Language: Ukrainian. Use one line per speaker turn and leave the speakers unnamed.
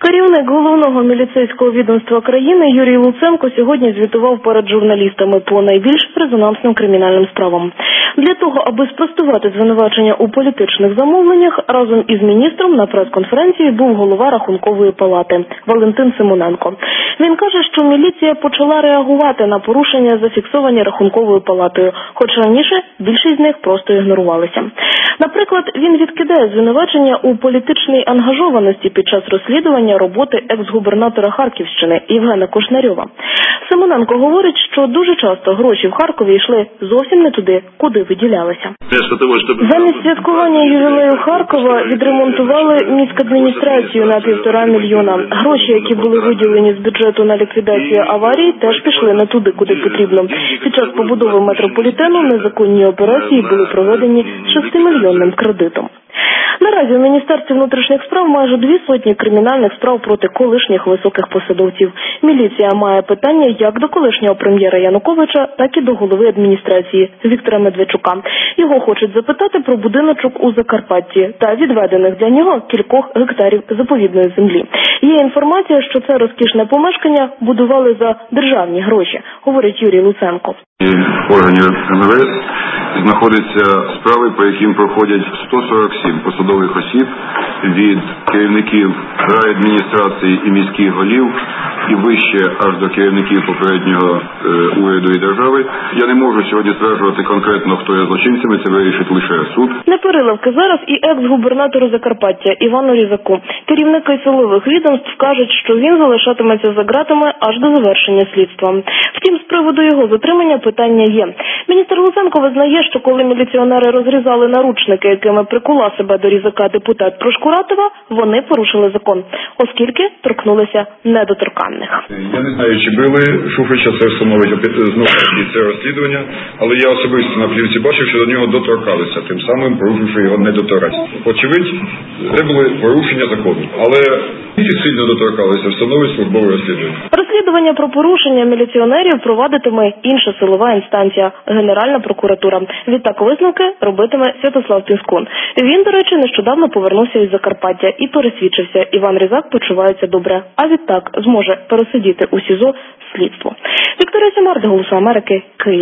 Керівник головного міліцейського відомства країни Юрій Луценко сьогодні звітував перед журналістами по найбільш резонансним кримінальним справам. Для того, аби спростувати звинувачення у політичних замовленнях, разом із міністром на прес-конференції був голова Рахункової палати Валентин Симоненко. Він каже, що міліція почала реагувати на порушення, зафіксовані Рахунковою палатою, хоч раніше більшість з них просто ігнорувалися. Наприклад, він відкидає звинувачення у політичній ангажованості під час розслідування роботи екс-губернатора Харківщини Євгена Кушнарьова. Симоненко говорить, що дуже часто гроші в Харкові йшли зовсім не туди, куди виділялися. Замість святкування ювілею Харкова відремонтували міськадміністрацію на 1,5 мільйона. Гроші, які були виділені з бюджету на ліквідацію аварії, теж пішли не туди, куди потрібно. Під час побудови метрополітену незаконні операції були проведені 6-мільйонним кредитом. Наразі у Міністерстві внутрішніх справ майже 200 кримінальних справ проти колишніх високих посадовців. Міліція має питання як до колишнього прем'єра Януковича, так і до голови адміністрації Віктора Медведчука. Його хочуть запитати про будиночок у Закарпатті та відведених для нього кількох гектарів заповідної землі. Є інформація, що це розкішне помешкання будували за державні гроші, говорить Юрій Луценко.
Органів МВС знаходяться справи, по яким проходять 147 посадових осіб від керівників райадміністрації і міських голів і вище аж до керівників попереднього уряду і держави. Я не можу сьогодні стверджувати конкретно, хто є злочинцями, це вирішить лише суд.
Непереливки зараз і екс-губернатору Закарпаття Івану Різаку. Керівники силових відомств кажуть, що він залишатиметься за ґратами аж до завершення слідства. Втім, з приводу його затримання питання є. Міністр Луценко визнає, що коли міліціонери розрізали наручники, якими прикула себе до Різака депутат Прошкуратова, вони порушили закон, оскільки торкнулися недоторканних.
Я не знаю, чи били Шуфрича, це встановить знову це розслідування, але я особисто на плівці бачив, що до нього доторкалися, тим самим порушивши його недоторканність. Очевидь, це були порушення закону, але ті сильно доторкалися, встановить службове розслідування.
Розслідування про порушення міліціонерів провадитиме інша силова інстанція – Генеральна прокуратура. Відтак висновки робитиме Святослав Пінскун. Він, до речі, нещодавно повернувся із Закарпаття і пересвідчився, Іван Різак почувається добре, а відтак зможе пересидіти у СІЗО слідство. Вікторія Сімарда, Голос Америки, Київ.